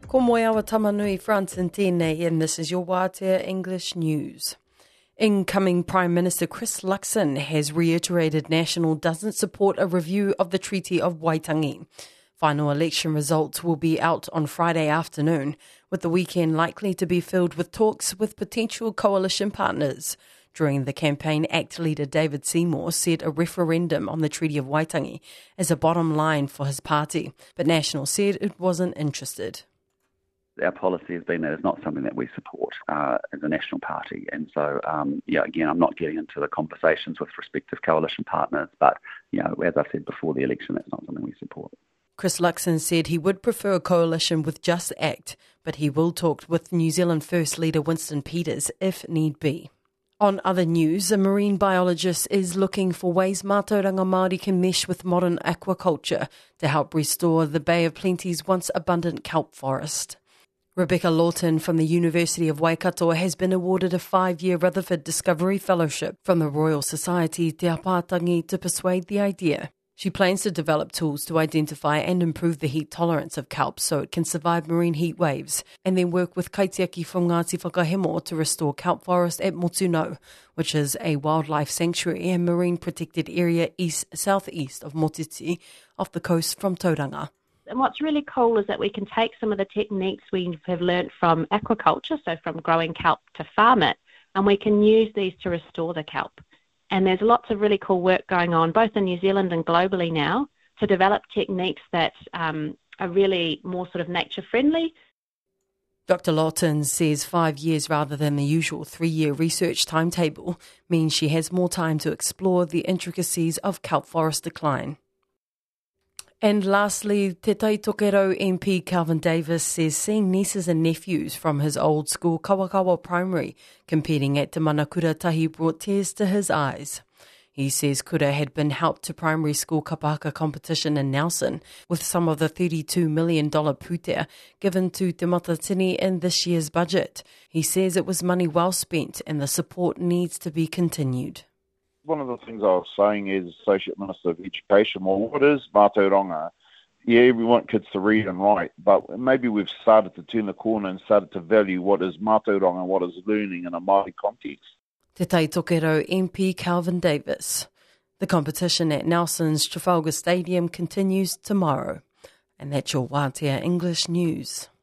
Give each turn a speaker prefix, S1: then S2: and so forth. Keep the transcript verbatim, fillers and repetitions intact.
S1: Ko moe awa tamanui France and tēnei, and this is your Wātea English News. Incoming Prime Minister Chris Luxon has reiterated National doesn't support a review of the Treaty of Waitangi. Final election results will be out on Friday afternoon, with the weekend likely to be filled with talks with potential coalition partners. During the campaign, ACT leader David Seymour said a referendum on the Treaty of Waitangi is a bottom line for his party, but National said it wasn't interested.
S2: Our policy has been that it's not something that we support uh, as a national party. And so, um, yeah, again, I'm not getting into the conversations with respective coalition partners, but, you know, as I said before the election, that's not something we support.
S1: Chris Luxon said he would prefer a coalition with just ACT, but he will talk with New Zealand First leader Winston Peters if need be. On other news, a marine biologist is looking for ways Mātauranga Māori can mesh with modern aquaculture to help restore the Bay of Plenty's once abundant kelp forest. Rebecca Lawton from the University of Waikato has been awarded a five-year Rutherford Discovery Fellowship from the Royal Society Te Apātangi to persuade the idea. She plans to develop tools to identify and improve the heat tolerance of kelp so it can survive marine heat waves, and then work with Kaitiaki from Ngāti Whakahemo to restore kelp forest at Motunau, which is a wildlife sanctuary and marine protected area east-southeast of Motiti, off the coast from Tauranga.
S3: And what's really cool is that we can take some of the techniques we have learnt from aquaculture, so from growing kelp to farm it, and we can use these to restore the kelp. And there's lots of really cool work going on, both in New Zealand and globally now, to develop techniques that um, are really more sort of nature-friendly.
S1: Doctor Lawton says five years rather than the usual three-year research timetable means she has more time to explore the intricacies of kelp forest decline. And lastly, Te Tai Tokerau M P Kelvin Davis says seeing nieces and nephews from his old school Kawakawa Primary competing at Te Manakura Tahi brought tears to his eyes. He says Kura had been helped to primary school kapahaka competition in Nelson with some of the thirty-two million dollars pūtea given to Te Matatini in this year's budget. He says it was money well spent and the support needs to be continued.
S4: One of the things I was saying is Associate Minister of Education, well, what is Mātauranga? Yeah, we want kids to read and write, but maybe we've started to turn the corner and started to value what is Mātauranga and what is learning in a Māori context.
S1: Te Tai Tokerau M P Kelvin Davis. The competition at Nelson's Trafalgar Stadium continues tomorrow. And that's your Wātea English News.